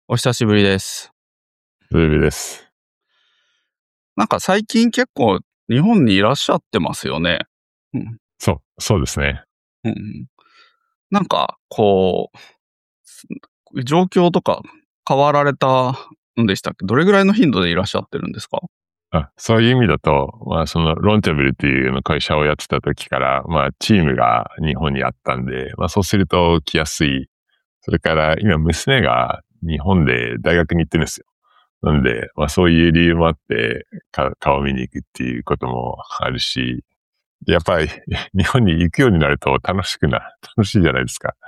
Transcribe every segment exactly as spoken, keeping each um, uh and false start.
お久しぶりです。 ズービです。 なんか最近結構日本にいらっしゃってますよね。うん。 そう、そうですね。 うん。なんか、こう、状況とか変わられたんでしたっけ？どれぐらいの頻度でいらっしゃってるんですか？ あ、そういう意味だと、まあそのロンチャブルっていう会社をやってた時から、まあチームが日本にあったんで、まあそうすると来やすい。それから今娘が日本で大学に行ってるんですよ。なんで、まあそういう理由もあって、か顔見に行くっていうこともあるし、やっぱり日本に行くようになると楽しくな、楽しいじゃないですか。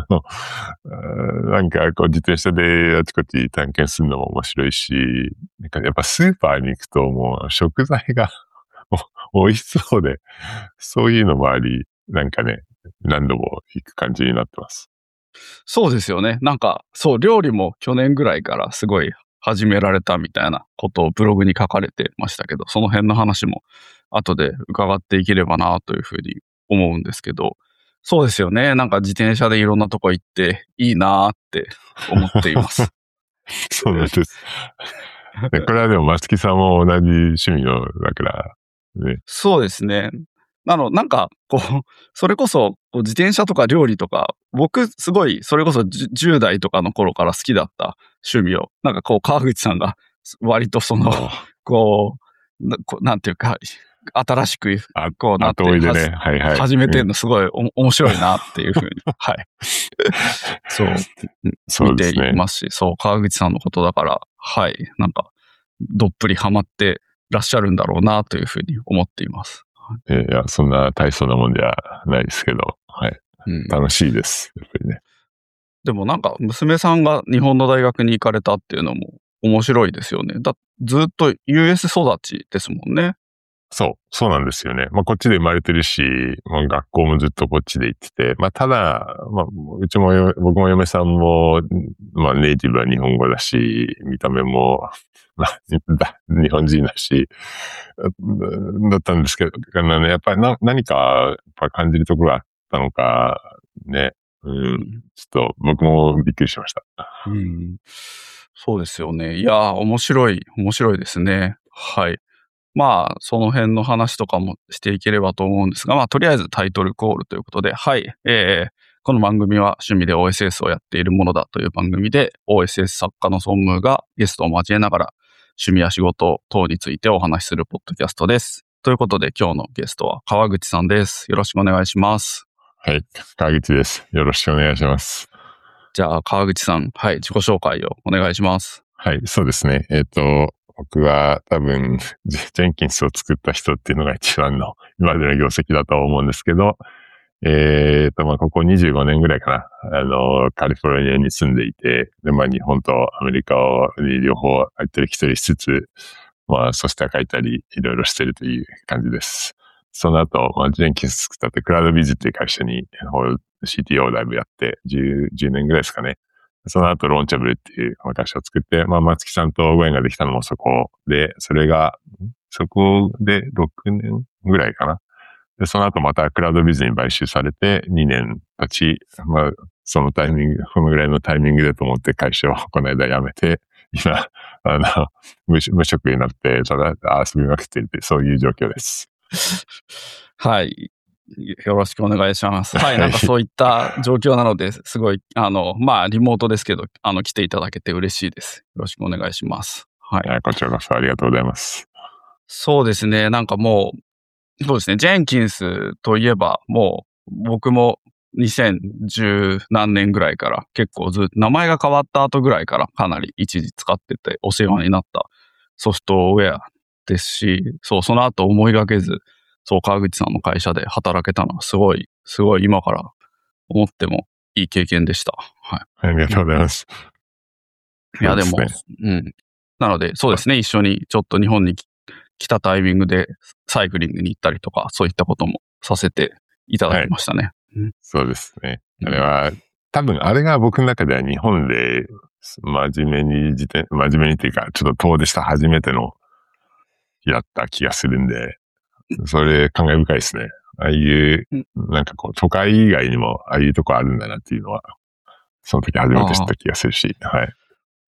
なんかこう自転車であちこち探検するのも面白いし、なんかやっぱスーパーに行くともう食材が美味しそうで、そういうのもあり、なんかね、何度も行く感じになってます。 そうですよね。なんか、そう、料理も去年ぐらいからすごい始められたみたいなことをブログに書かれてましたけど、その辺の話も後で伺っていければなというふうに思うんですけど、そうですよね。なんか自転車でいろんなとこ行っていいなって思っています。 そうなんです。これはでも松木さんも同じ趣味のだからね。 そうですね。あの、なんか、こう、それこそ、こう自転車とか料理とか、僕、すごい、それこそじゅじゅう代とかの頃から好きだった趣味を、なんかこう、川口さんが、割とその、こう、なこなんていうか、新しく、こうなって、 後追いでね、はいはい。 始めてるのすごいお面白いなっていうふうに、はい。そう、見ていますし、そう、川口さんのことだから、はい、なんか、どっぷりハマってらっしゃるんだろうなというふうに思っています。 いや、そんな大層なもんではないですけど、はい。うん、楽しいです。やっぱりね。 でもなんか、娘さんが日本の大学に行かれたっていうのも面白いですよね。だずっと ユーエス 育ちですもんね。 そう、そうなんですよね。まあ、こっちで生まれてるし、まあ、学校もずっとこっちで行ってて、まあ、ただ、まあ、うちも、僕も嫁さんも、まあ、ネイティブは日本語だし、見た目も、まあ、日本人だし、だったんですけど、ね、やっぱりな何か、やっぱ感じるところがあったのか、ね、うん、ちょっと僕もびっくりしました。 うん、そうですよね。いや、面白い、面白いですね。はい。まあ、その辺の話とかもしていければと思うんですが、まあ、とりあえずタイトルコールということで、はい。えー、この番組は趣味で オーエスエス をやっているものだという番組で、オーエスエス 作家の孫夢がゲストを交えながら、趣味や仕事等についてお話しするポッドキャストです。ということで、今日のゲストは川口さんです。よろしくお願いします。 はい。川口です。よろしくお願いします。 じゃあ、川口さん、はい。自己紹介をお願いします。 はい。そうですね。えっと、僕は多分、ジェンキンスを作った人っていうのが一番の今までの業績だと思うんですけど、えっと、まあ、ここにじゅうごねんぐらいかな。あの、カリフォルニアに住んでいて、で、まあ、日本とアメリカに両方行ってる一人しつつ、まあ、ソフトウェア書いたり、いろいろしてるという感じです。その後、まあ、ジェンキンス作ったって、クラウドビズっていう会社に、シーティーオー だいぶやって、じゅう、じゅうねんぐらいですかね。その後、ローンチャブルっていう会社を作って、まあ、松木さんとご縁ができたのもそこで、それが、そこでろくねんぐらいかな。で、その後またクラウドビズに買収されてにねん経ち、まあ、そのタイミング、このぐらいのタイミングでと思って会社をこの間辞めて、今、あの、無, 無職になって、ただ遊びまくっているという、そういう状況です。 はい。よろしくお願いします。はい。なんかそういった状況なので、すごい、あの、まあ、リモートですけど、あの、来ていただけて嬉しいです。よろしくお願いします。はい。 こちらこそありがとうございます。 そうですね。なんかもう、そうですね。ジェンキンスといえば、もう、僕もにせんじゅう何年ぐらいから結構ずっと名前が変わった後ぐらいからかなり一時使っててお世話になったソフトウェアですし、そう、その後思いがけず、そう、川口さんの会社で働けたのはすごい、すごい今から思ってもいい経験でした。はい。 ありがとうございます。 いや、でも、うん。なので、そうですね。一緒にちょっと日本に来たタイミングでサイクリングに行ったりとか、そういったこともさせていただきましたね。 はい、そうですね。あれは、うん、多分あれが僕の中では日本で真面目に自転、真面目にっていうか、ちょっと遠出した初めての日だった気がするんで、それ感慨深いですね。ああいう、なんかこう、都会以外にもああいうとこあるんだなっていうのは、その時初めて知った気がするし、はい。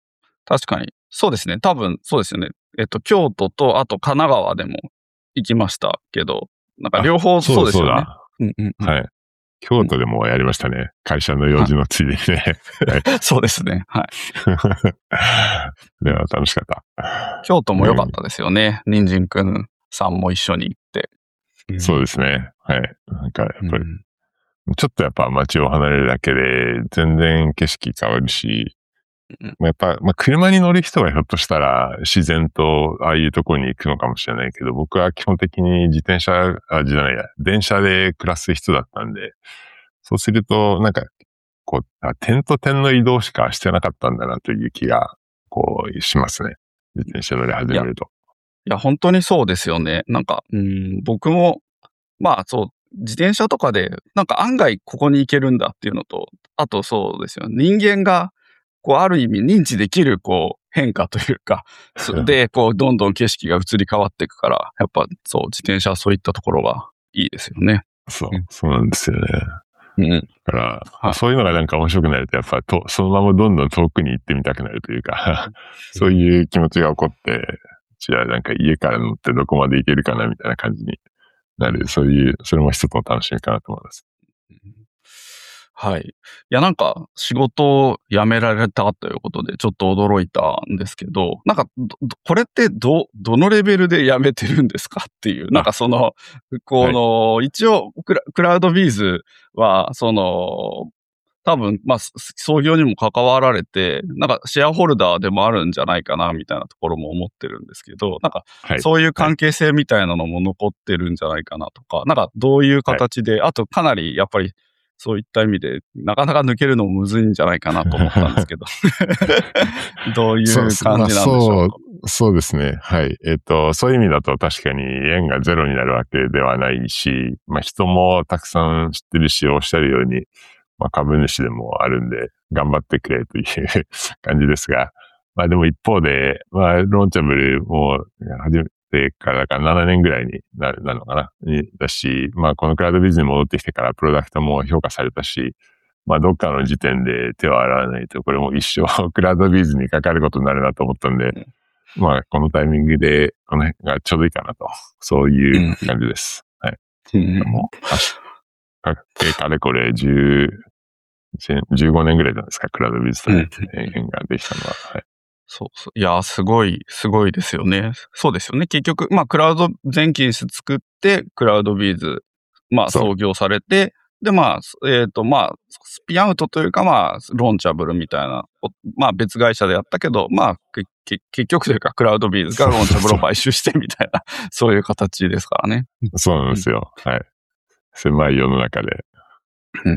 確かに。そうですね。多分、そうですよね。えっと、京都と、あと神奈川でも行きましたけど、なんか両方そうですよね。 そうだ、そうだ。うんうんうん、はい。京都でもやりましたね。うん、会社の用事のついでにね。はい、 そうですね。はい。 では楽しかった。 京都も良かったですよね。うん、人参くんさんも一緒に行って。 うん、そうですね。はい。なんかやっぱり、うん、ちょっとやっぱ街を離れるだけで全然景色変わるし、うん、やっぱ、まあ、車に乗る人はひょっとしたら自然とああいうところに行くのかもしれないけど、僕は基本的に自転車、あ、じゃないや、電車で暮らす人だったんで、そうすると、なんか、こう、点と点の移動しかしてなかったんだなという気が、こう、しますね。自転車乗り始めると。 いや、いや本当にそうですよね。なんか、うん、僕も、まあそう、自転車とかで、なんか案外ここに行けるんだっていうのと、あとそうですよ。人間が、こう、ある意味認知できる、こう、変化というか、で、こう、どんどん景色が移り変わっていくから、やっぱ、そう、自転車はそういったところがいいですよね。 そう、そうなんですよね。 うん。 だから、はい、そういうのがなんか面白くなると、やっぱと、そのままどんどん遠くに行ってみたくなるというか、そういう気持ちが起こって、じゃあなんか家から乗ってどこまで行けるかなみたいな感じになる。そういう、それも一つの楽しみかなと思います。 はい。いや、なんか、仕事を辞められたということで、ちょっと驚いたんですけど、なんか、これってど、どのレベルで辞めてるんですかっていう、なんかその、この、はい、一応クラ、クラウドビーズは、その、多分、まあ、創業にも関わられて、なんかシェアホルダーでもあるんじゃないかな、みたいなところも思ってるんですけど、なんか、そういう関係性みたいなのも残ってるんじゃないかなとか、はい、なんか、どういう形で、はい、あとかなり、やっぱり、そういった意味で、なかなか抜けるのもむずいんじゃないかなと思ったんですけど。どういう感じなんでしょうか。 そう、そうですね。はい。えっと、そういう意味だと確かに縁がゼロになるわけではないし、まあ人もたくさん知ってるし、おっしゃるように、まあ株主でもあるんで、頑張ってくれという感じですが、まあでも一方で、まあローンチャブルも始めてからかななねんぐらいになる、なるのかなにだし、まあこのクラウドビジネスに戻ってきてからプロダクトも評価されたし、まあどっかの時点で手を洗わないと、これも一生クラウドビズにかかることになるなと思ったんで、うん、まあこのタイミングでこの辺がちょうどいいかなと、そういう感じです。うん、はい。うん、もう、かれこれじゅう、じゅうごねんぐらいじゃないですか、クラウドビズと縁ができたのは。はい。 そうそう。いや、すごい、すごいですよね。そうですよね。結局、まあ、クラウドゼンキンス作って、クラウドビーズ、まあ、創業されて、で、まあ、えっと、まあ、スピンアウトというか、まあ、ローンチャブルみたいな、まあ、別会社でやったけど、まあ、結局というか、クラウドビーズがローンチャブルを買収してみたいな、そういう形ですからね。 そうなんですよ。うん、はい。狭い世の中で。 うん、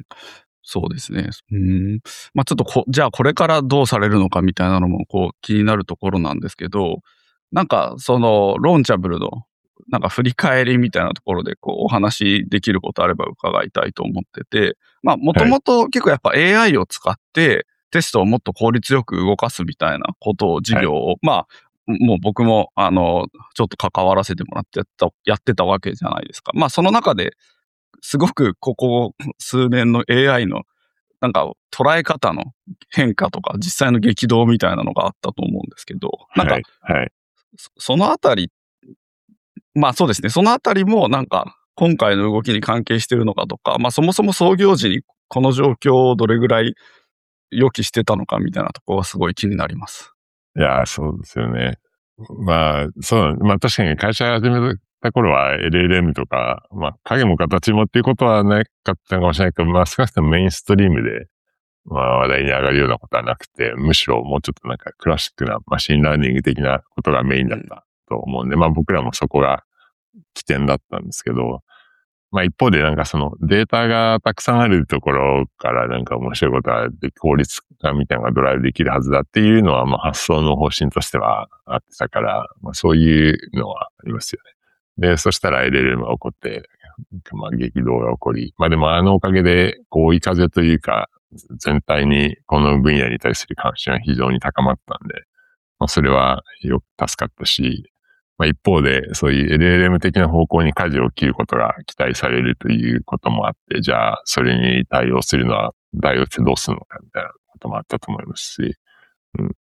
そうですね。うん。まあちょっとこ、じゃあこれからどうされるのかみたいなのもこう気になるところなんですけど、なんかそのローンチャブルのなんか振り返りみたいなところでこうお話できることあれば伺いたいと思ってて、まあもともと結構やっぱ エーアイ を使ってテストをもっと効率よく動かすみたいなことを事業を、はい、まあもう僕もあのちょっと関わらせてもらってやった、やってたわけじゃないですか。まあその中ですごくここ数年の エーアイ のなんか捉え方の変化とか実際の激動みたいなのがあったと思うんですけど、なんか、 はいはい、 そのあたり、まあそうですね、そのあたりもなんか今回の動きに関係してるのかとか、まあそもそも創業時にこの状況をどれぐらい予期してたのかみたいなところがすごい気になります。 いや、そうですよね。まあ、そう、まあ確かに会社始めた頃は エルエルエム とか、まあ影も形もっていうことはなかったのかもしれないけど、まあ少なくともメインストリームで、まあ話題に上がるようなことはなくて、むしろもうちょっとなんかクラシックなマシンラーニング的なことがメインだったと思うんで、まあ僕らもそこが起点だったんですけど、まあ一方でなんかそのデータがたくさんあるところからなんか面白いことがで効率化みたいなのがドライブできるはずだっていうのはまあ発想の方針としてはあってたから、まあそういうのはありますよね。で、そしたら エルエルエム が起こって、まあ激動が起こり、まあでもあのおかげでこう追い風というか全体にこの分野に対する関心は非常に高まったんで、まあそれはよく助かったし、まあ、一方で、そういう エルエルエム 的な方向に舵を切ることが期待されるということもあって、じゃあ、それに対応するのは、対応してどうするのかみたいなこともあったと思いますし、うん。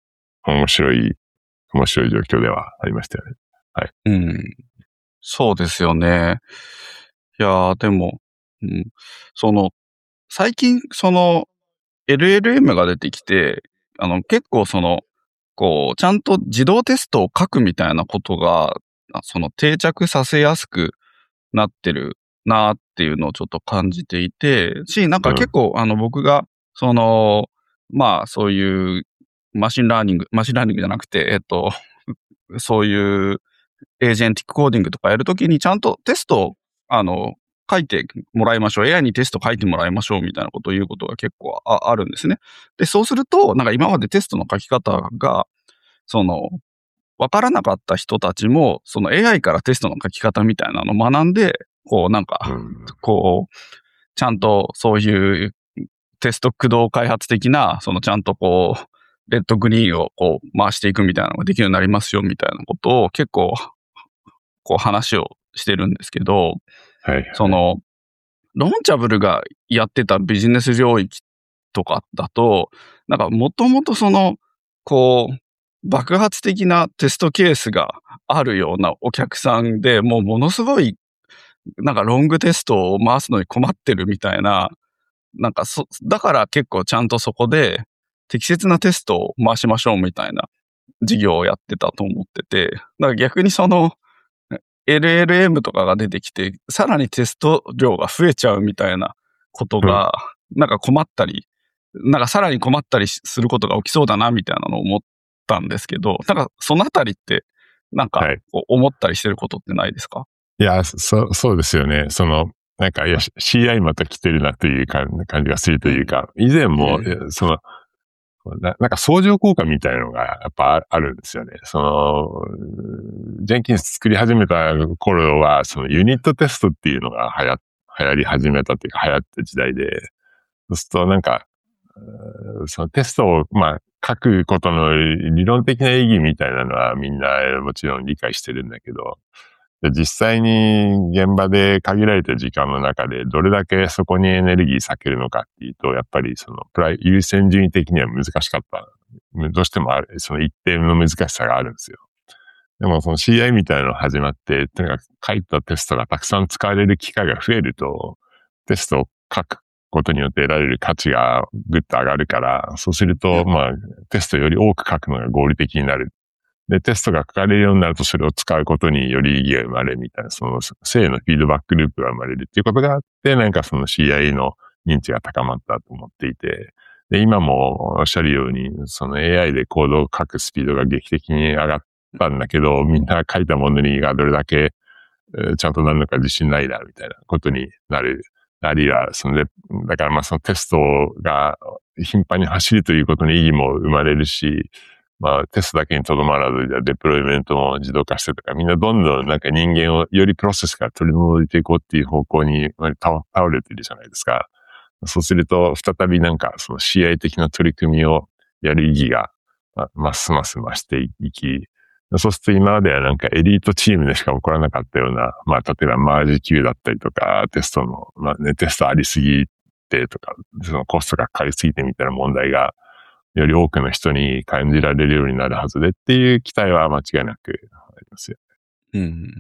面白い、面白い状況ではありましたよね。はい。 うん。そうですよね。いやー、でも、うん、その、最近、その、エルエルエム が出てきて、あの、結構その、こう、ちゃんと自動テストを書くみたいなことが、あその定着させやすくなってるなっていうのをちょっと感じていて、し、なんか結構、あの、僕が、その、まあ、そういうマシンラーニング、マシンラーニングじゃなくて、えっと、そういうエージェンティックコーディングとかやるときにちゃんとテストを、あの、書いてもらいましょう。エーアイ にテスト書いてもらいましょうみたいなことを言うことが結構 あ, あるんですね。で、そうすると、なんか今までテストの書き方が、その、わからなかった人たちも、その エーアイ からテストの書き方みたいなのを学んで、こうなんか、 うん、 こう、ちゃんとそういうテスト駆動開発的な、そのちゃんとこう、レッドグリーンをこう回していくみたいなのができるようになりますよみたいなことを結構、こう話をしてるんですけど、 はい、はい。 その、ロンチャブルがやってたビジネス領域とかだと、なんかもともとその、こう、爆発的なテストケースがあるようなお客さんで、もうものすごい、なんかロングテストを回すのに困ってるみたいな、なんかそ、だから結構ちゃんとそこで適切なテストを回しましょうみたいな事業をやってたと思ってて、だから逆にその、エルエルエム とかが出てきて、さらにテスト量が増えちゃうみたいなことが、なんか困ったり、なんかさらに困ったりすることが起きそうだなみたいなのを思ったんですけど、なんかそのあたりって、なんか思ったりしてることってないですか？ いや、そ、そうですよね。その、なんか、いや、シーアイ また来てるなという感じがするというか、以前も、その、な, なんか相乗効果みたいなのがやっぱあるんですよね。その、ジェンキンス作り始めた頃は、そのユニットテストっていうのが流行、流行り始めたっていうか流行った時代で、そうするとなんか、そのテストを、まあ、書くことの理論的な意義みたいなのはみんなもちろん理解してるんだけど、実際に現場で限られた時間の中でどれだけそこにエネルギー割けるのかっていうと、やっぱりそのプライ優先順位的には難しかった。どうしてもある、その一定の難しさがあるんですよ。でもその シーアイ みたいなのが始まって、とにかく書いたテストがたくさん使われる機会が増えると、テストを書くことによって得られる価値がぐっと上がるから、そうすると、まあ、テストより多く書くのが合理的になる。で、テストが書かれるようになるとそれを使うことにより意義が生まれるみたいな、その正のフィードバックループが生まれるっていうことがあって、なんかその シーアイ の認知が高まったと思っていて、で、今もおっしゃるように、その エーアイ でコードを書くスピードが劇的に上がったんだけど、みんな書いたものにがどれだけちゃんとなるのか自信ないな、みたいなことになる。あるいは、そので、だからまあそのテストが頻繁に走るということに意義も生まれるし、まあテストだけにとどまらず、デプロイメントも自動化してとか、みんなどんどんなんか人間をよりプロセスから取り除いていこうっていう方向に倒れてるじゃないですか。そうすると、再びなんかその シーアイ 的な取り組みをやる意義が、ますます増していき、そうすると今まではなんかエリートチームでしか起こらなかったような、まあ例えばマージ Q だったりとか、テストの、まあね、テストありすぎてとか、そのコストがかかりすぎてみたいな問題が、より多くの人に感じられるようになるはずでっていう期待は間違いなくありますよ。 うん、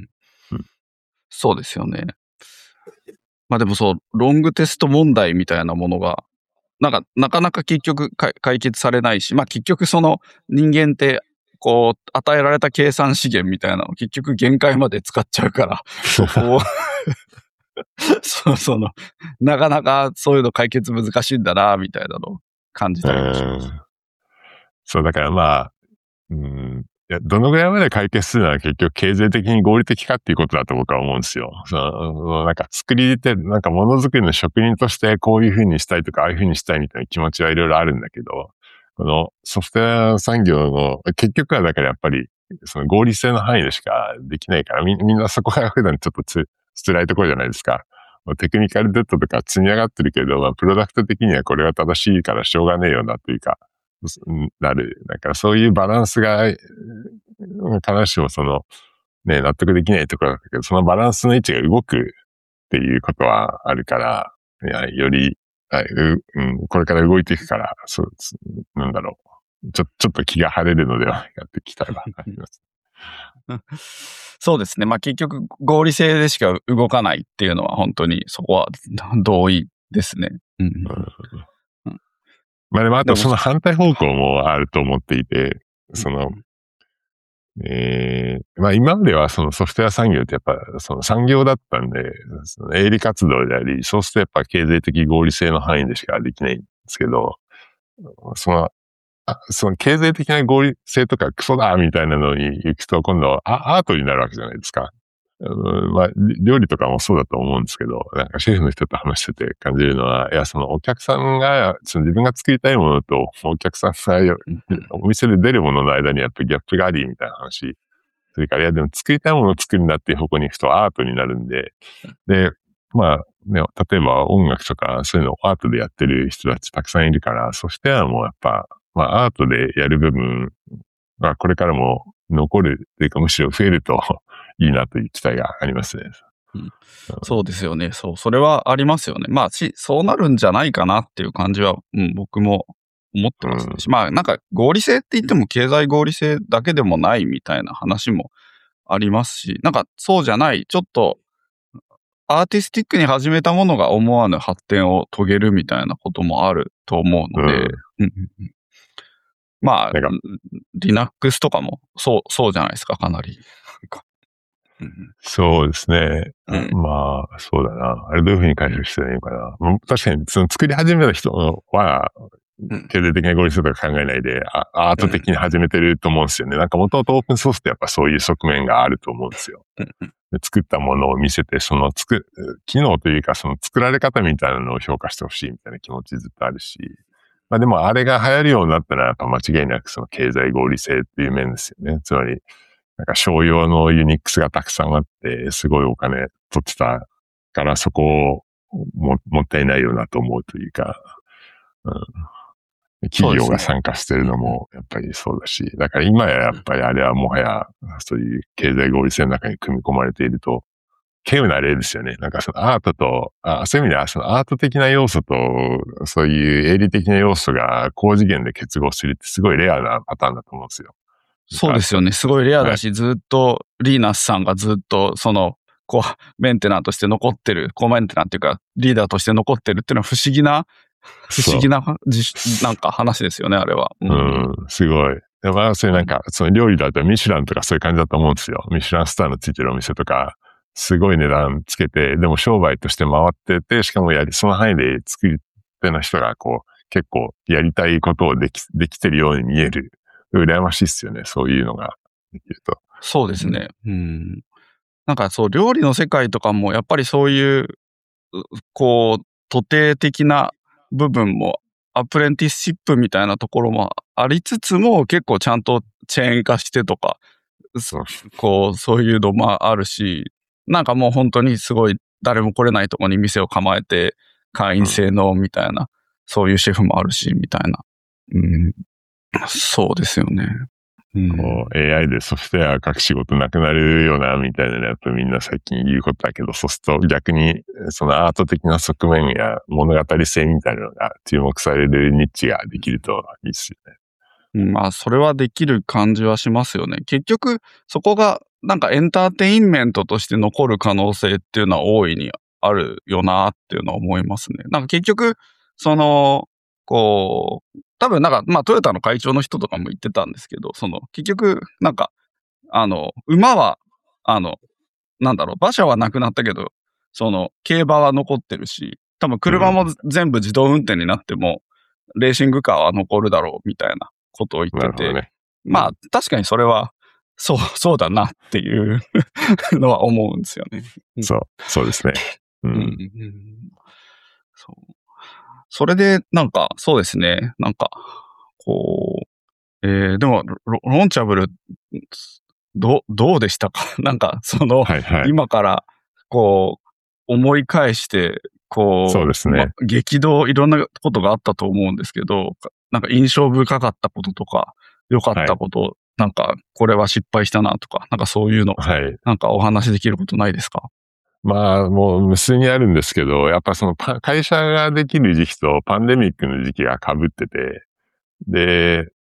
うん。そうですよね。まあでもそう、ロングテスト問題みたいなものが、なんか、なかなか結局解決されないし、まあ結局その人間って、こう、与えられた計算資源みたいなのを結局限界まで使っちゃうから、そこをそう、その、なかなかそういうの解決難しいんだな、みたいなのを感じたりもします。 そう、だからまあ、うん、いや、どのぐらいまで解決するのは結局経済的に合理的かっていうことだと僕は思うんですよ。その、なんか作り手、なんかものづくりの職人としてこういうふうにしたいとか、ああいうふうにしたいみたいな気持ちはいろいろあるんだけど、このソフトウェア産業の結局はだからやっぱりその合理性の範囲でしかできないから、み, みんなそこが普段ちょっとつ辛いところじゃないですか。テクニカルデッドとか積み上がってるけど、まあ、プロダクト的にはこれは正しいからしょうがねえよなというか、なる。だからそういうバランスが、必ずしもその、ね、納得できないところだけど、そのバランスの位置が動くっていうことはあるから、いや、より、はい、ううん、これから動いていくから、そう、なんだろちょ、ちょっと気が晴れるのではないかって期待があります。 そうですね。まあ結局合理性でしか動かないっていうのは本当にそこは同意ですね。うん。 うん、まあでもあとその反対方向もあると思っていて、その、えー、まあ今まではそのソフトウェア産業ってやっぱその産業だったんで、その営利活動であり、そうするとやっぱ経済的合理性の範囲でしかできないんですけど、その、あその経済的な合理性とかクソだみたいなのに行くと今度はアートになるわけじゃないですか。うん、まあ、料理とかもそうだと思うんですけど、なんかシェフの人と話してて感じるのは、いや、そのお客さんが、その自分が作りたいものとお客さんがお店で出るものの間にやっぱりギャップがありみたいな話。それから、いや、でも作りたいものを作るんだっていう方向に行くとアートになるんで、で、まあ、ね、例えば音楽とかそういうのをアートでやってる人たちたくさんいるから、そしてはもうやっぱ、まあアートでやる部分がこれからも残るというかむしろ増えるといいなという期待がありますね。 うん、そうですよね。そう。それはありますよね。まあ、し、そうなるんじゃないかなっていう感じは、うん、僕も思ってますね。うん、まあ、なんか合理性って言っても経済合理性だけでもないみたいな話もありますし、なんかそうじゃない、ちょっとアーティスティックに始めたものが思わぬ発展を遂げるみたいなこともあると思うので、うん、まあ、Linux とかもそう、そうじゃないですか、かなり。 うん、そうですね。うん、まあ、そうだな。あれどういうふうに解釈したらいいのかな。うん、確かに、その作り始めた人は、経済的な合理性とか考えないで、アート的に始めてると思うんですよね。なんか元々オープンソースってやっぱそういう側面があると思うんですよ。で作ったものを見せて、その作、機能というかその作られ方みたいなのを評価してほしいみたいな気持ちずっとあるし。まあでもあれが流行るようになったらやっぱ間違いなくその経済合理性っていう面ですよね。つまり、なんか商用のユニックスがたくさんあって、すごいお金取ってたからそこを も, もったいないよなと思うというか、うん、企業が参加してるのもやっぱりそうだし、だから今ややっぱりあれはもはやそういう経済合理性の中に組み込まれていると、稀有な例ですよね。なんかそのアートと、あそういう意味ではそのアート的な要素とそういう営利的な要素が高次元で結合するってすごいレアなパターンだと思うんですよ。 そうですよね。すごいレアだし、はい、ずっと、リーナスさんがずっと、その、こう、メンテナーとして残ってる、コメンテナーっていうか、リーダーとして残ってるっていうのは不思議な、不思議な、なんか話ですよね、あれは。 うん、うん、すごい。でまあ、そういうなんか、その料理だとミシュランとかそういう感じだと思うんですよ。ミシュランスターのついてるお店とか、すごい値段つけて、でも商売として回ってて、しかもやり、その範囲で作り手の人がこう、結構やりたいことをでき、できてるように見える。羨ましいっすよね、そういうのができると。 そうですね。うん。なんかそう、料理の世界とかも、やっぱりそういう、こう、徒弟的な部分も、アプレンティスシップみたいなところもありつつも、結構ちゃんとチェーン化してとか、そうこう、そういうのもあるし、なんかもう本当にすごい誰も来れないところに店を構えて、会員制のみたいな、うん、そういうシェフもあるし、みたいな。うん、そうですよね。 うん、こう エーアイ でソフトウェア書く仕事なくなるよな、みたいなのやっぱみんな最近言うことだけど、そうすると逆にそのアート的な側面や物語性みたいなのが注目されるニッチができるといいですよね。 まあ、それはできる感じはしますよね。結局、そこが、なんかエンターテインメントとして残る可能性っていうのは大いにあるよなっていうのは思いますね。なんか結局、その、こう、多分なんか、まあトヨタの会長の人とかも言ってたんですけど、その、結局、なんか、あの、馬は、あの、なんだろう、馬車はなくなったけど、その、競馬は残ってるし、多分車も全部自動運転になっても、うん、レーシングカーは残るだろうみたいなことを言ってて、ね、うん、まあ確かにそれはそうそうだなっていうのは思うんですよね。 そうそうですね。うんうんうん、 そうそれでなんかそうですねなんかこう、えー、でもロロンチャブルどどうでしたかなんかその、はいはい、今からこう思い返してこう、 そうですね、 ま、激動いろんなことがあったと思うんですけど、なんか印象深かったこととか、良かったこと、はい、なんかこれは失敗したなとか、なんかそういうの、はい、なんかお話できることないですか？ まあ、もう無数にあるんですけど、やっぱその会社ができる時期とパンデミックの時期が被ってて、で、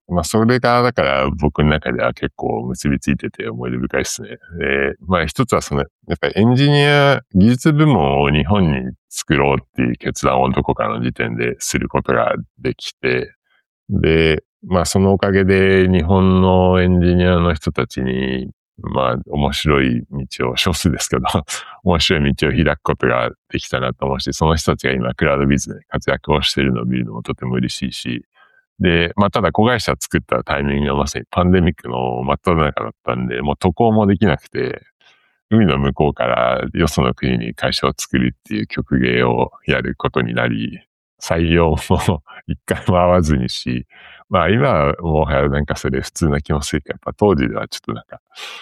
まあ、それが、だから僕の中では結構結びついてて思い出深いですね。で、まあ一つはその、やっぱりエンジニア、技術部門を日本に作ろうっていう決断をどこかの時点ですることができて、で、まあそのおかげで日本のエンジニアの人たちに、まあ面白い道を、少数ですけど、面白い道を開くことができたなと思うし、その人たちが今クラウドビズで活躍をしているのを見るのもとても嬉しいし、で、まあ、ただ子会社作ったタイミングがまさにパンデミックの真っ只中だったんで、もう渡航もできなくて、海の向こうからよその国に会社を作るっていう曲芸をやることになり、採用も一回も合わずにし、まあ今はもはやなんかそれ普通な気もするけど、やっぱ当時ではちょっとなんか、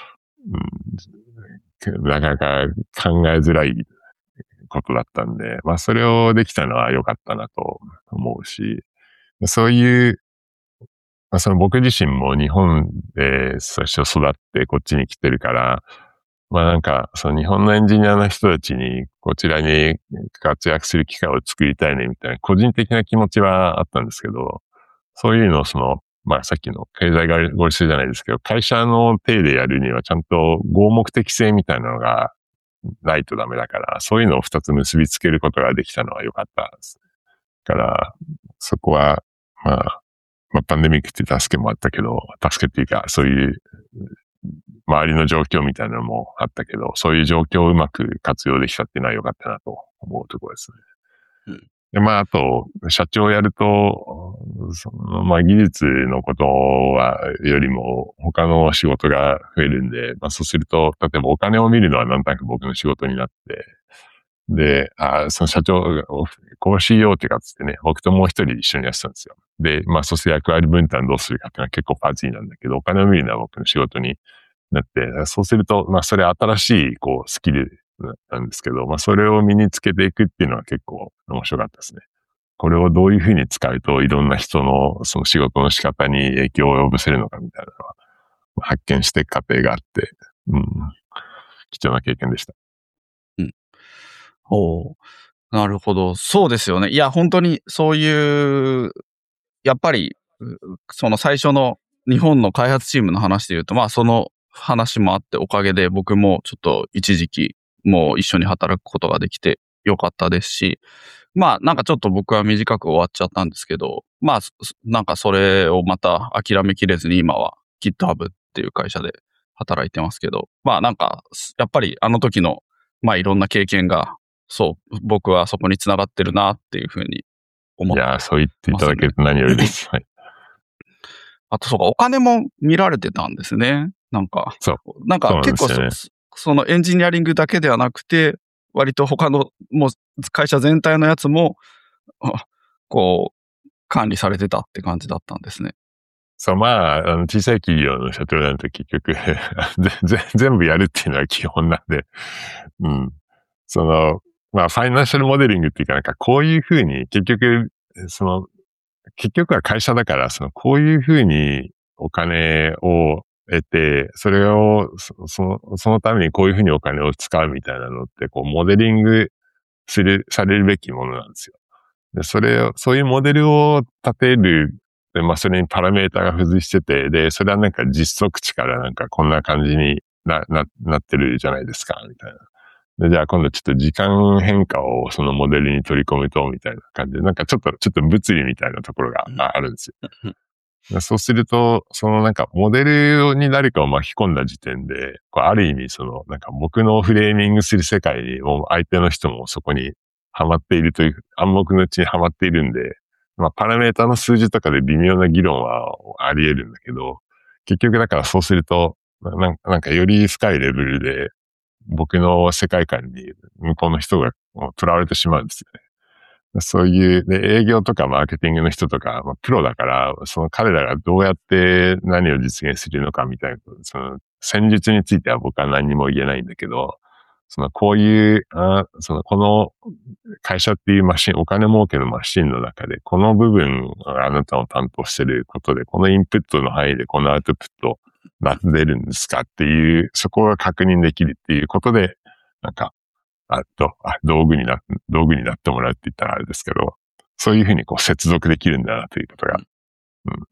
うん、なかなか考えづらいことだったんで、まあそれをできたのは良かったなと思うし、そういう、まあ、その僕自身も日本で最初育ってこっちに来てるから、まあなんか、その日本のエンジニアの人たちにこちらに活躍する機会を作りたいねみたいな個人的な気持ちはあったんですけど、そういうのをその、まあさっきの経済合理性じゃないですけど、会社の体でやるにはちゃんと合目的性みたいなのがないとダメだから、そういうのを二つ結びつけることができたのは良かったです。だから、そこは、まあ、まあ、パンデミックって助けもあったけど、助けっていうか、そういう周りの状況みたいなのもあったけど、そういう状況をうまく活用できたっていうのは良かったなと思うところですね。うん、で、まあ、あと、社長をやると、そのまあ、技術のことは、よりも他の仕事が増えるんで、まあ、そうすると、例えばお金を見るのはなんとなく僕の仕事になって、で、あその社長が、こうしようってかつってね、僕ともう一人一緒にやってたんですよ。で、まあ、そして役割分担どうするかっていうのは結構ファジーなんだけど、お金を見るのは僕の仕事になって、そうすると、まあ、それ新しい、こう、スキルなんですけど、まあ、それを身につけていくっていうのは結構面白かったですね。これをどういうふうに使うといろんな人のその仕事の仕方に影響を及ぼせるのかみたいなのは発見していく過程があって、うん、貴重な経験でした。 うん。おー、なるほど。そうですよね。いや、本当にそういう、やっぱり、その最初の日本の開発チームの話で言うと、まあその話もあっておかげで僕もちょっと一時期もう一緒に働くことができてよかったですし、まあなんかちょっと僕は短く終わっちゃったんですけど、まあなんかそれをまた諦めきれずに今は GitHub っていう会社で働いてますけど、まあなんかやっぱりあの時のまあいろんな経験がそう、僕はそこに繋がってるなっていうふうに思ってますね。 いや、そう言っていただけると何よりです。はい。 あとそうか、お金も見られてたんですね。なんか、 そう。 なんか結構 そ,、 ね、 そのエンジニアリングだけではなくて、割と他のもう会社全体のやつも、こう、管理されてたって感じだったんですね。 そう、まあ、あの小さい企業の社長なんて結局全部やるっていうのは基本なんで、うん。その、まあ、ファイナンシャルモデリングっていうかなんかこういうふうに結局、その、結局は会社だから、その、こういうふうにお金を得て、それを、その、そのためにこういうふうにお金を使うみたいなのって、こう、モデリングする、されるべきものなんですよ。で、それを、そういうモデルを立てる、で、まあ、それにパラメータが付随してて、で、それはなんか実測値からなんかこんな感じにな、な、なってるじゃないですか、みたいな。で、じゃあ今度ちょっと時間変化をそのモデルに取り込むと、みたいな感じで、なんかちょっと、ちょっと物理みたいなところがあるんですよ。そうすると、そのなんかモデルに誰かを巻き込んだ時点で、こうある意味そのなんか僕のフレーミングする世界にもう相手の人もそこにハマっているという、暗黙のうちにハマっているんで、まあパラメータの数字とかで微妙な議論はあり得るんだけど、結局だからそうすると、なんか、なんかより深いレベルで僕の世界観に向こうの人が囚われてしまうんですよね。そういう、で、営業とかマーケティングの人とか、まあ、プロだから、その彼らがどうやって何を実現するのかみたいな、その戦術については僕は何にも言えないんだけど、そのこういう、あそのこの会社っていうマシン、お金儲けのマシンの中で、この部分があなたを担当していることで、このインプットの範囲でこのアウトプットなって出るんですかっていう、そこが確認できるっていうことで、なんか、あと、あ、道具にな、道具になってもらうって言ったらあれですけど、そういうふうにこう接続できるんだなということが、うん、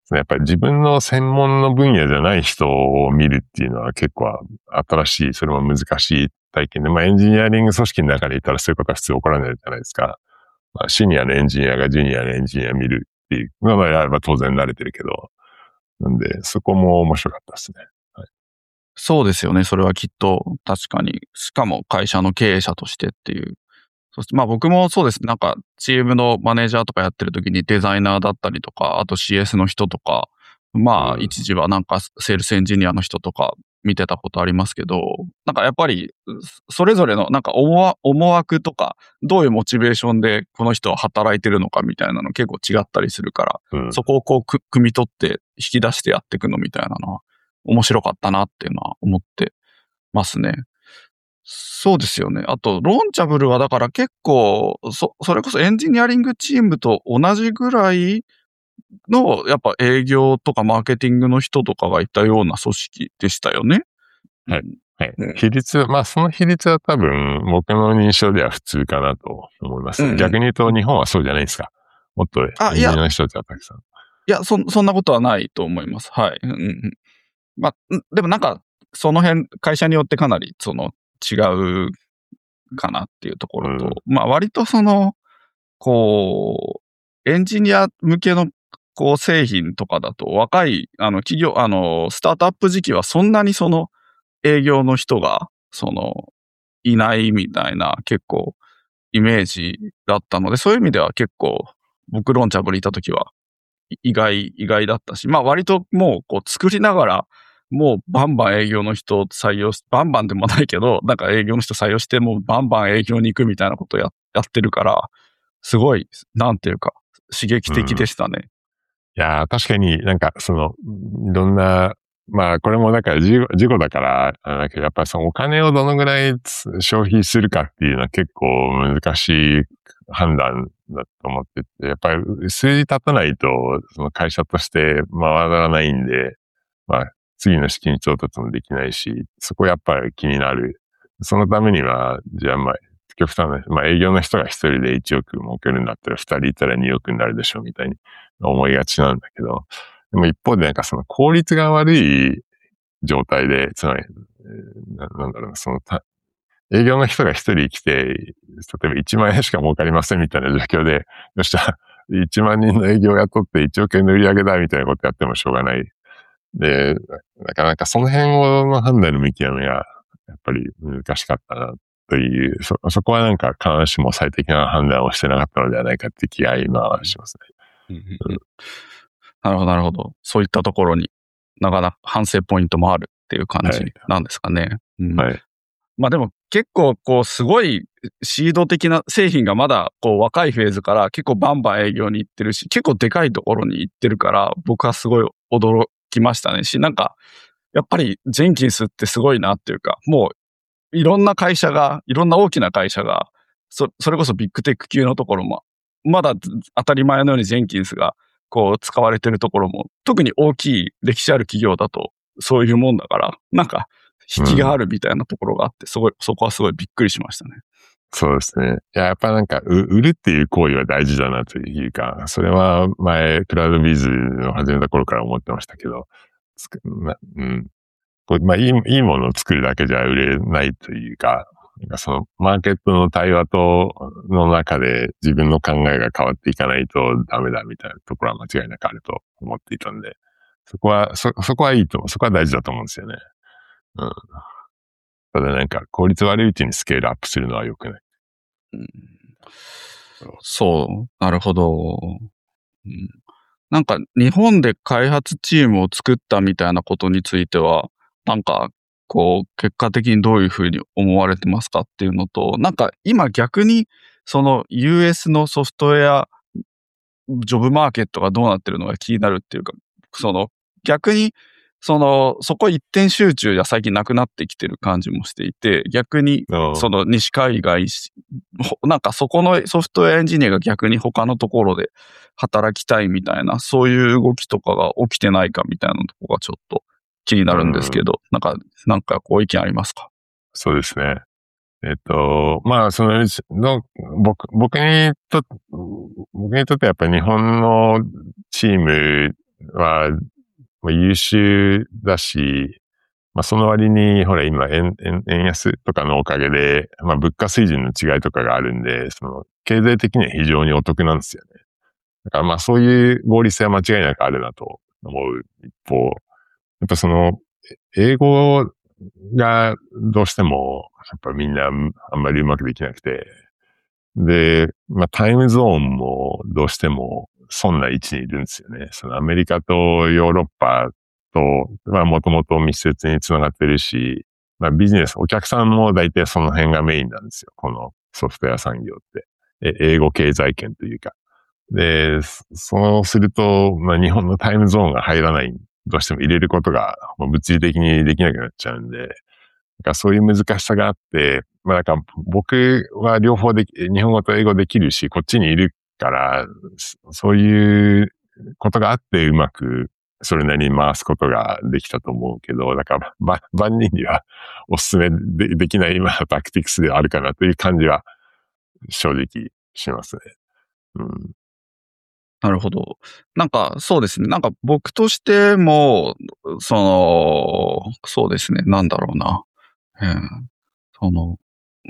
やっぱり自分の専門の分野じゃない人を見るっていうのは結構新しい、それも難しい体験で、まあエンジニアリング組織の中でいたらそういうことは普通起こらないじゃないですか。まあ、シニアのエンジニアがジュニアのエンジニア見るっていうのがやれば当然慣れてるけど、なんでそこも面白かったですね。はい、 そうですよね。それはきっと確かに。しかも会社の経営者としてっていう。そしてまあ僕もそうです。なんかチームのマネージャーとかやってる時にデザイナーだったりとか、あと シーエス の人とか、まあ一時はなんかセールスエンジニアの人とか見てたことありますけど、なんかやっぱりそれぞれのなんか思惑とか、どういうモチベーションでこの人は働いてるのかみたいなの結構違ったりするから、 うん、 そこをこうく汲み取って引き出してやっていくのみたいなのは面白かったなっていうのは思ってますね。そうですよね。あと、ロンチャブルはだから結構、そ、それこそエンジニアリングチームと同じぐらいの、やっぱ営業とかマーケティングの人とかがいたような組織でしたよね。 はい。はい。比率、まあその比率は多分僕の認証では普通かなと思います。うんうん、逆に言うと日本はそうじゃないですか。もっとエンジニアの人たちはたくさん。 いや、そ、そんなことはないと思います。はい。うんうん、まあ、でもなんか、その辺、会社によってかなり、その、違うかなっていうところと、うん、まあ割とその、こう、エンジニア向けのこう製品とかだと若い、あの企業、あの、スタートアップ時期はそんなにその営業の人が、その、いないみたいな結構イメージだったので、そういう意味では結構僕ロンチャブルいた時は意外、意外だったし、まあ割ともうこう作りながら、もうバンバン営業の人採用し、バンバンでもないけど、なんか営業の人採用して、もうバンバン営業に行くみたいなことを や, やってるから、すごい、なんていうか、刺激的でしたね。 うん、いやー、確かになんかその、いろんな、まあこれもだから事故だから、だけどやっぱりそのお金をどのぐらい消費するかっていうのは結構難しい判断だと思ってて、やっぱり数字立たないとその会社として回らないんで、まあ次の資金調達もできないし、そこやっぱり気になる。そのためには、じゃあまあ、極端な、まあ営業の人が一人でいちおく儲けるんだったら二人いたらにおくになるでしょうみたいに思いがちなんだけど、でも一方でなんかその効率が悪い状態で、つまり、な, なんだろうな、その営業の人が一人来て、例えばいちまんえんしか儲かりませんみたいな状況で、よっしゃ、いちまんにんの営業を雇っていちおくえんの売り上げだみたいなことやってもしょうがない。で、なかなかその辺の判断の見極めがやっぱり難しかったなという、そ、そこはなんか必ずしも最適な判断をしてなかったのではないかっていう気が今はしますね。 うんうん、なるほど、なるほど。そういったところになかなか反省ポイントもあるっていう感じなんですかね。はい。うん、はい、まあでも結構こうすごいシード的な製品がまだこう若いフェーズから結構バンバン営業に行ってるし、結構でかいところに行ってるから僕はすごい驚きましたねし、なんかやっぱりジェンキンスってすごいなっていうか、もういろんな会社が、いろんな大きな会社が、そ、それこそビッグテック級のところも、まだ当たり前のようにジェンキンスがこう使われてるところも、特に大きい歴史ある企業だとそういうもんだから、なんか引きがあるみたいなところがあって、すごい、そこはすごいびっくりしましたね。 そうですね。いや、やっぱなんか、売るっていう行為は大事だなというか、それは前、クラウドビズを始めた頃から思ってましたけど、うん。まあ、いい、いいものを作るだけじゃ売れないというか、なんかその、マーケットの対話と、の中で自分の考えが変わっていかないとダメだみたいなところは間違いなくあると思っていたんで、そこは、そ、そこはいいと思う。そこは大事だと思うんですよね。うん。ただなんか、効率悪いうちにスケールアップするのは良くない。 うん、そう、なるほど。うん、なんか、日本で開発チームを作ったみたいなことについては、なんか、こう、結果的にどういうふうに思われてますかっていうのと、なんか今逆に、その ユーエス のソフトウェア、ジョブマーケットがどうなってるのが気になるっていうか、その逆に、その、そこ一点集中じゃ最近なくなってきてる感じもしていて、逆に、その西海外、なんかそこのソフトウェアエンジニアが逆に他のところで働きたいみたいな、そういう動きとかが起きてないかみたいなところがちょっと気になるんですけど、うん、なんか、なんかこう意見ありますか？ そうですね。えっと、まあ、その、の僕、僕にと、僕にとってやっぱり日本のチームは、まあ、優秀だし、まあ、その割に、ほら、今、円、円、円安とかのおかげで、まあ、物価水準の違いとかがあるんで、その、経済的には非常にお得なんですよね。だから、まあ、そういう合理性は間違いなくあるなと思う一方、やっぱその、英語がどうしても、やっぱみんなあんまりうまくできなくて、で、まあ、タイムゾーンもどうしてもそんな位置にいるんですよね。そのアメリカとヨーロッパと、まあ、もともと密接につながってるし、まあ、ビジネス、お客さんも大体その辺がメインなんですよ。このソフトウェア産業って。え英語経済圏というか。で、そうすると、まあ、日本のタイムゾーンが入らない、どうしても入れることが物理的にできなくなっちゃうんで、なんかそういう難しさがあって、まあなんか僕は両方でき、日本語と英語できるし、こっちにいるから、そういうことがあってうまくそれなりに回すことができたと思うけど、だからば万人にはお勧めでできない今のタクティクスではあるかなという感じは正直しますね。うん、 なるほど。なんか、そうですね。なんか僕としても、その、そうですね。なんだろうな。うん、その、うん。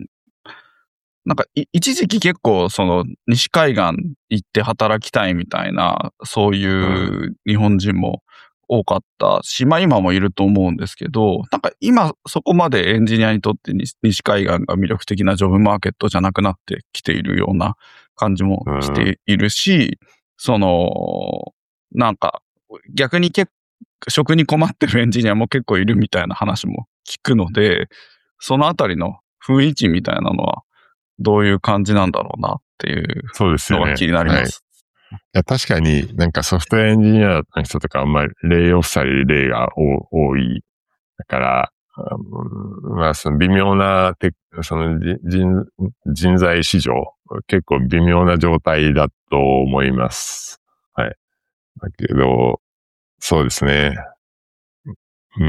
なんか、い、一時期結構、その、西海岸行って働きたいみたいな、そういうん、 う日本人も多かったし、まあ今もいると思うんですけど、なんか今そこまでエンジニアにとって西西海岸が魅力的なジョブマーケットじゃなくなってきているような感じもしうん、 ているし、その、なんか、逆に結構、職に困ってるエンジニアも結構いるみたいな話も聞くので、そのあたりの雰囲気みたいなのは、どういう感じなんだろうなっていうそうですよね。 のが気になりはい。います。 や、確かになんかソフトウェアエンジニアの人とかあんまりレイオフされる例が多い。だから、うんまあ、その微妙なテその人、人材市場、結構微妙な状態だと思います。はい。だけど、そうですね。うん。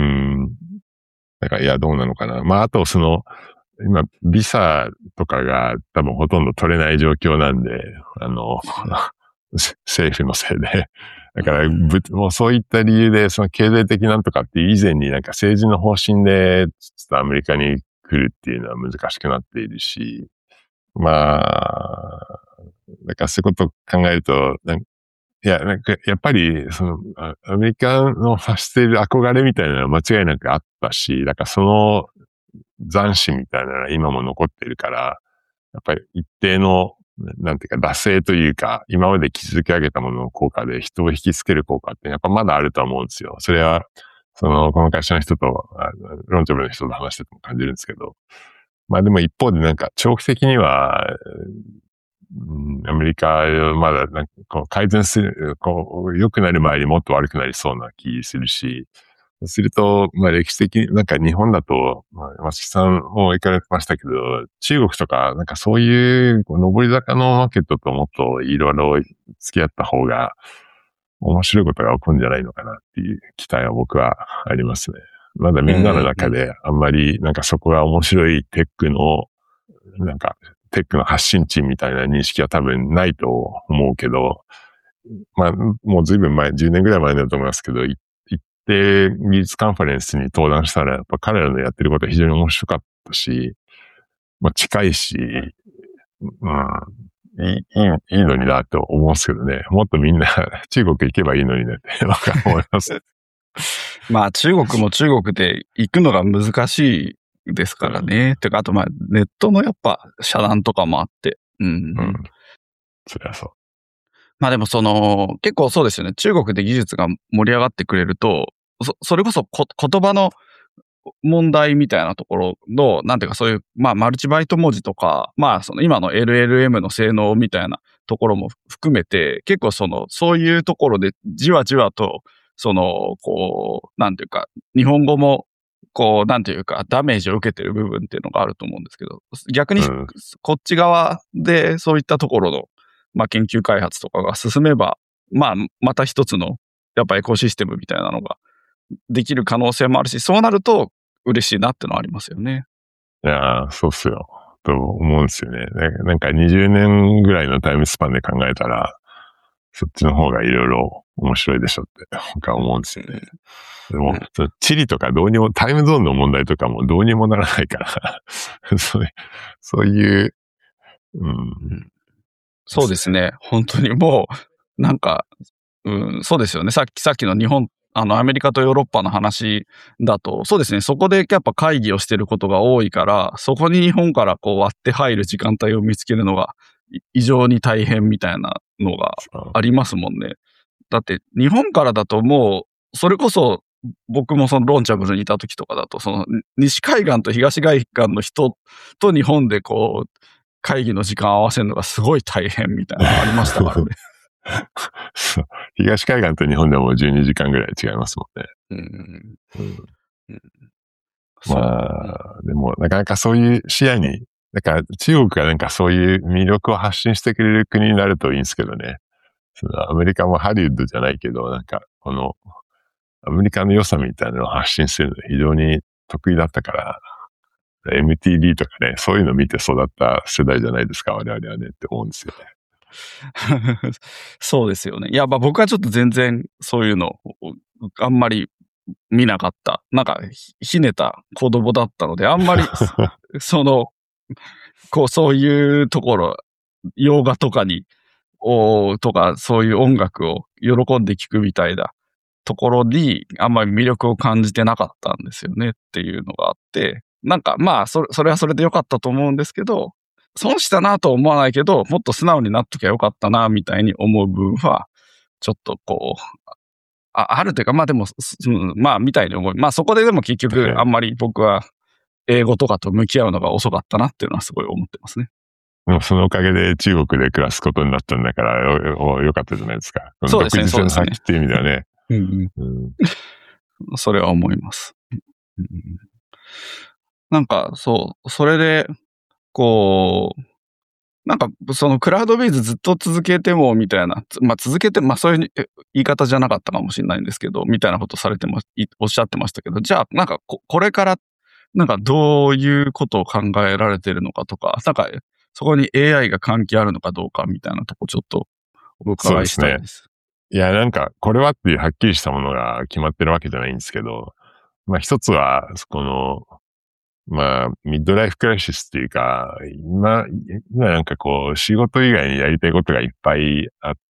だから、いや、どうなのかな。まあ、あと、その、今、ビザとかが多分ほとんど取れない状況なんで、あの、政府のせいで。だから、ぶもうそういった理由で、その経済的なんとかっていう以前になんか政治の方針で、ちょっとアメリカに来るっていうのは難しくなっているし、まあ、だからそういうことを考えると、なんいや、なんか、やっぱり、その、アメリカの発している憧れみたいなのは間違いなくあったし、だからその残滓みたいなのは今も残ってるから、やっぱり一定の、なんていうか、惰性というか、今まで築き上げたものの効果で人を引きつける効果ってやっぱまだあると思うんですよ。それは、その、この会社の人と、ロンジョブの人と話してても感じるんですけど、まあでも一方でなんか長期的には、うん、アメリカはまだなんかこう改善する、こう良くなる前にもっと悪くなりそうな気するし、そうすると、まあ歴史的に、なんか日本だと、まあ、松木さんも行かれてましたけど、中国とか、なんかそういう上り坂のマーケットともっといろいろ付き合った方が面白いことが起こるんじゃないのかなっていう期待は僕はありますね。まだみんなの中であんまりなんかそこが面白いテックの、なんかテックの発信地みたいな認識は多分ないと思うけど、まあ、もう随分前、じゅうねんぐらい前だと思いますけど、行って技術カンファレンスに登壇したら、やっぱ彼らのやってることは非常に面白かったし、まあ近いし、うん、いい、いい、いいのになと思うんですけどね。もっとみんな中国行けばいいのにねって僕は思います。 まあ中国も中国で行くのが難しいですからね。うん、てか、あとまあネットのやっぱ遮断とかもあって。うん。うん、 そりゃそう。 まあでもその、結構そうですよね。中国で技術が盛り上がってくれると、そ、それこそこ言葉の問題みたいなところの、なんていうかそういう、まあマルチバイト文字とか、まあその今の エルエルエム の性能みたいなところも含めて、結構その、そういうところでじわじわと、その、こう、なんていうか、日本語も、こう、なんていうか、ダメージを受けてる部分っていうのがあると思うんですけど、逆に、こっち側でそういったところの、まあ研究開発とかが進めば、まあまた一つの、やっぱエコシステムみたいなのができる可能性もあるし、そうなると嬉しいなってのはありますよね。 いやー、そうっすよ。と思うんですよね。なんかにじゅうねんぐらいのタイムスパンで考えたら、そっちの方がいろいろ面白いでしょって僕は思うんですよね。でも、その地理とかどうにも、タイムゾーンの問題とかもどうにもならないからそういう、そういう、うん、 そうですね。本当にもう、なんか、うん、そうですよね。さっき、さっきの日本、あの、アメリカとヨーロッパの話だと、そうですね。そこでやっぱ会議をしてることが多いから、そこに日本からこう割って入る時間帯を見つけるのが異常に大変みたいなのがありますもんね。だって日本からだともう、それこそ僕もそのロンチャブルにいた時とかだと、その西海岸と東海岸の人と日本でこう、会議の時間を合わせるのがすごい大変みたいなのありましたからね。 東海岸と日本でもじゅうにじかんぐらい違いますもんね。 うんうん、 まあ、でもなかなかそういう視野に、だから中国がなんかそういう魅力を発信してくれる国になるといいんですけどね。そのアメリカもハリウッドじゃないけど、なんかこのアメリカの良さみたいなのを発信するの非常に得意だったから、エムティーブイ とかね、そういうの見て育った世代じゃないですか、我々はねって思うんですよね。 そうですよね。いや、まあ僕はちょっと全然そういうのあんまり見なかった。なんかひねた子供だったので、あんまりその、こうそういうところ、洋画とかに、おとかそういう音楽を喜んで聴くみたいなところにあんまり魅力を感じてなかったんですよねっていうのがあって、なんかまあそれ、それはそれで良かったと思うんですけど、損したなとは思わないけど、もっと素直になっときゃよかったなみたいに思う部分は、ちょっとこう、あ、あるというか、まあでも、うん、まあみたいに思う。まあそこででも結局あんまり僕は英語とかと向き合うのが遅かったなっていうのはすごい思ってますね。 でもそのおかげで中国で暮らすことになったんだからよ、よかったじゃないですか。 そうですね。 独自性の発揮っていう意味ではね。 うんうんうん、それは思います。うん、なんかそう、それで、こう、なんかそのクラウドビーズずっと続けてもみたいな、まあ続けて、まあそういう言い方じゃなかったかもしれないんですけど、みたいなことされても、おっしゃってましたけど、じゃあなんか こ, これからなんかどういうことを考えられてるのかとか、なんかそこに エーアイ が関係あるのかどうかみたいなとこちょっとお伺いしたいです。そうですね。 いや、なんかこれはっていうはっきりしたものが決まってるわけじゃないんですけど、まあ一つは、この、まあ、ミッドライフクライシスっていうか、今、今なんかこう、仕事以外にやりたいことがいっぱいあって、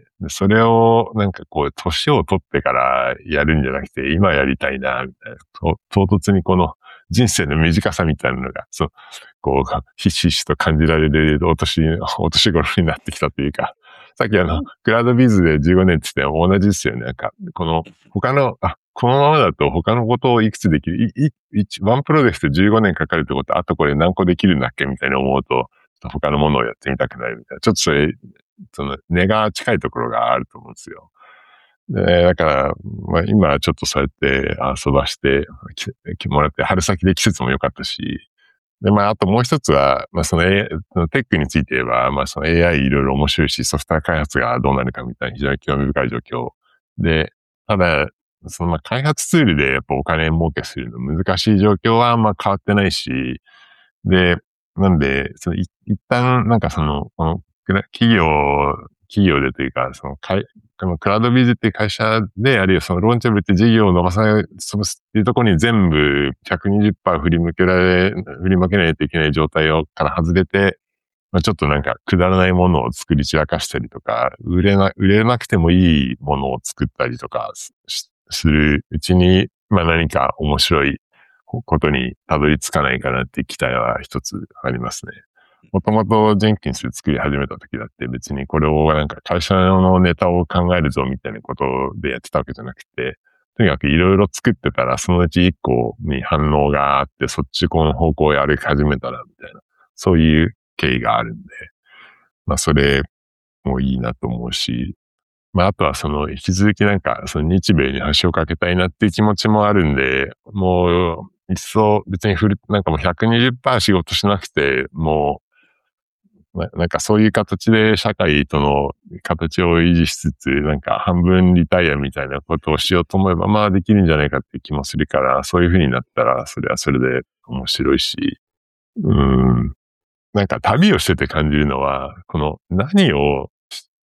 それをなんかこう、年を取ってからやるんじゃなくて、今やりたいな、みたいな。唐突にこの人生の短さみたいなのが、そう、こう、ひしひしと感じられるお年、お年頃になってきたというか、さっきあの、クラウドビズでじゅうごねんって言っても同じですよね。なんか、この、他の、あ、このままだと他のことをいくつできる、い、い、ワンプロジェクトじゅうごねんかかるってことは、あとこれ何個できるんだっけみたいに思うと、他のものをやってみたくなるみたいな。ちょっとそれ、その、根が近いところがあると思うんですよ。で、だから、まあ今ちょっとそうやって遊ばしてもらって、春先で季節も良かったし、で、まあ、あともう一つは、まあ、その、A、テックについて言えば、まあ、その エーアイ いろいろ面白いし、ソフトウェア開発がどうなるかみたいな非常に興味深い状況。で、ただ、その、まあ、開発ツールでやっぱお金儲けするの難しい状況はあんま変わってないし、で、なんで、その、一旦、なんかその、この、企業、企業でというか、その、このクラウドビズっていう会社で、あるいはそのローンチャブルって事業を伸ばさない、そうっていうところに全部 ひゃくにじゅっパーセント 振り向けられ、振り向けないといけない状態をから外れて、まあ、ちょっとなんかくだらないものを作り散らかしたりとか、売れな、売れなくてもいいものを作ったりとかするうちに、まあ何か面白いことにたどり着かないかなっていう期待は一つありますね。もともとジェンキンス作り始めた時だって別にこれをなんか会社のネタを考えるぞみたいなことでやってたわけじゃなくて、とにかくいろいろ作ってたらそのうち一個に反応があってそっちこの方向をやり始めたらみたいな、そういう経緯があるんで、まあそれもいいなと思うし、まああとはその引き続きなんかその日米に橋をかけたいなっていう気持ちもあるんで、もう一層別にフル、なんかもう ひゃくにじゅっパーセント 仕事しなくて、もうなんかそういう形で社会との形を維持しつつ、なんか半分リタイアみたいなことをしようと思えば、まあできるんじゃないかっていう気もするから、そういう風になったら、それはそれで面白いし、うん。なんか旅をしてて感じるのは、この何を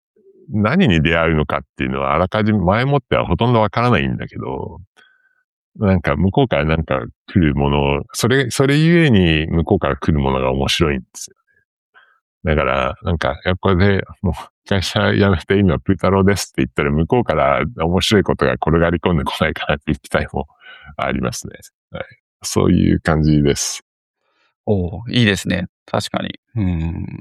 何に出会うのかっていうのはあらかじめ前もってはほとんどわからないんだけど、なんか向こうからなんか来るものを、それ、それゆえに向こうから来るものが面白いんですよね。だから、なんか、やっぱで、もう会社辞めて今プータローですって言ったら向こうから面白いことが転がり込んでこないかなっていう期待もありますね。はい。そういう感じです。 おー、いいですね。確かに。うん。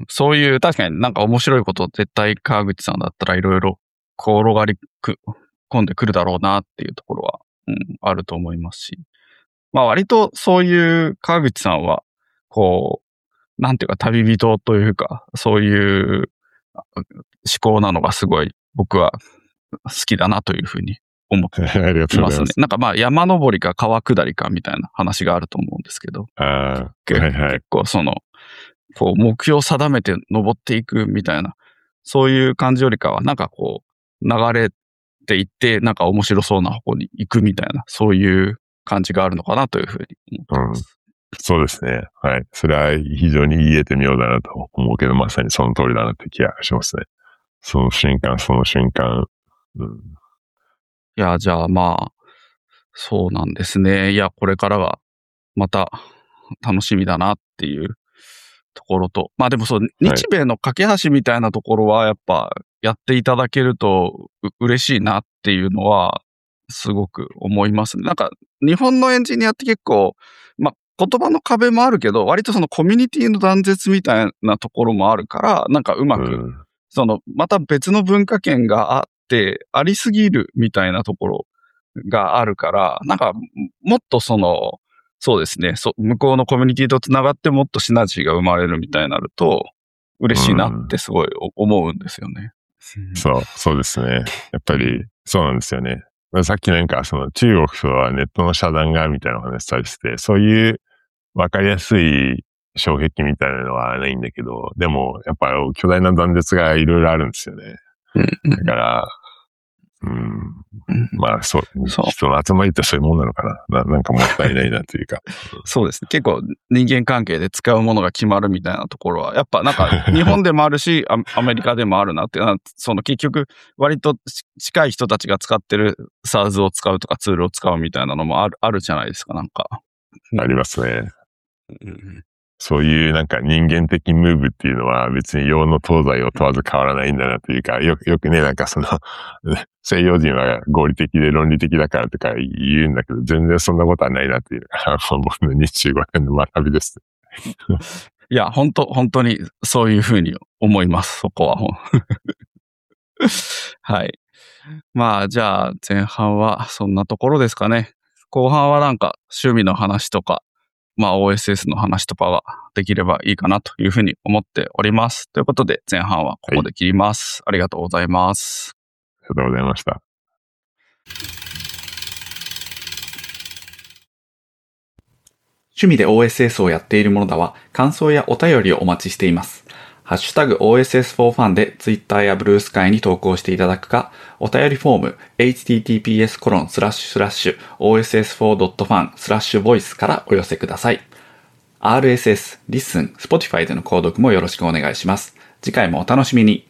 そういう、確かになんか面白いこと絶対川口さんだったらいろいろ転がり込んでくるだろうなっていうところは、うん、あると思いますし。まあ割とそういう川口さんは、こう、なんていうか旅人というか、そういう思考なのがすごい僕は好きだなというふうに思っていますね。 ありがとうございます。 なんかまあ山登りか川下りかみたいな話があると思うんですけど。 あはいはい、 結構その、こう目標を定めて登っていくみたいな、そういう感じよりかはなんかこう流れていってなんか面白そうな方向に行くみたいな、そういう感じがあるのかなというふうに思ってます。 うん、そうですね。はい。それは非常に言えてみようだなと思うけど、まさにその通りだなって気がしますね。その瞬間、その瞬間。うん、 いや、じゃあまあ、そうなんですね。いや、これからがまた楽しみだなっていうところと、まあでもそう、日米の架け橋みたいなところはやっぱやっていただけると嬉しいなっていうのはすごく思いますね。なんか日本のエンジニアって結構、まあ言葉の壁もあるけど、割とそのコミュニティの断絶みたいなところもあるから、なんかうまく、うん、そのまた別の文化圏があってありすぎるみたいなところがあるから、なんかもっとその、そうですね。そ向こうのコミュニティとつながってもっとシナジーが生まれるみたいになると嬉しいなってすごい思うんですよね。 うん、そう、そうですね。やっぱりそうなんですよね。さっきなんかその中国とはネットの遮断がみたいな話されてて、そういうわかりやすい障壁みたいなのはないんだけど、でもやっぱ巨大な断絶がいろいろあるんですよね。だから、うん、まあそう、そう人の集まりってそういうもんなのかな。な, なんかもったいないなというか。 そうですね。結構人間関係で使うものが決まるみたいなところは、やっぱなんか日本でもあるし、アメリカでもあるなって、その結局割と近い人たちが使ってる SaaS を使うとかツールを使うみたいなのもある、あるじゃないですか、なんか。 ありますね。うんそういうなんか人間的ムーブっていうのは別に洋の東西を問わず変わらないんだなというか、よく、よくね、なんかその、西洋人は合理的で論理的だからとか言うんだけど、全然そんなことはないなっていう、僕のにじゅうごねんの学びです。 いや、本当本当にそういうふうに思います、そこは。はい。まあ、じゃあ前半はそんなところですかね。後半はなんか趣味の話とか、まあ オーエスエス の話とかはできればいいかなというふうに思っております。ということで前半はここで切ります。はい、ありがとうございます。 ありがとうございました。 趣味で オーエスエス をやっているものだは感想やお便りをお待ちしています。ハッシュタグ オーエスエスフォー ファンで Twitter や Bluesky に投稿していただくか、お便りフォーム エイチティーティーピーエスコロンスラッシュスラッシュオーエスエスフォードットファンスラッシュボイスからお寄せください。アールエスエス、Listen、Spotify での購読もよろしくお願いします。次回もお楽しみに。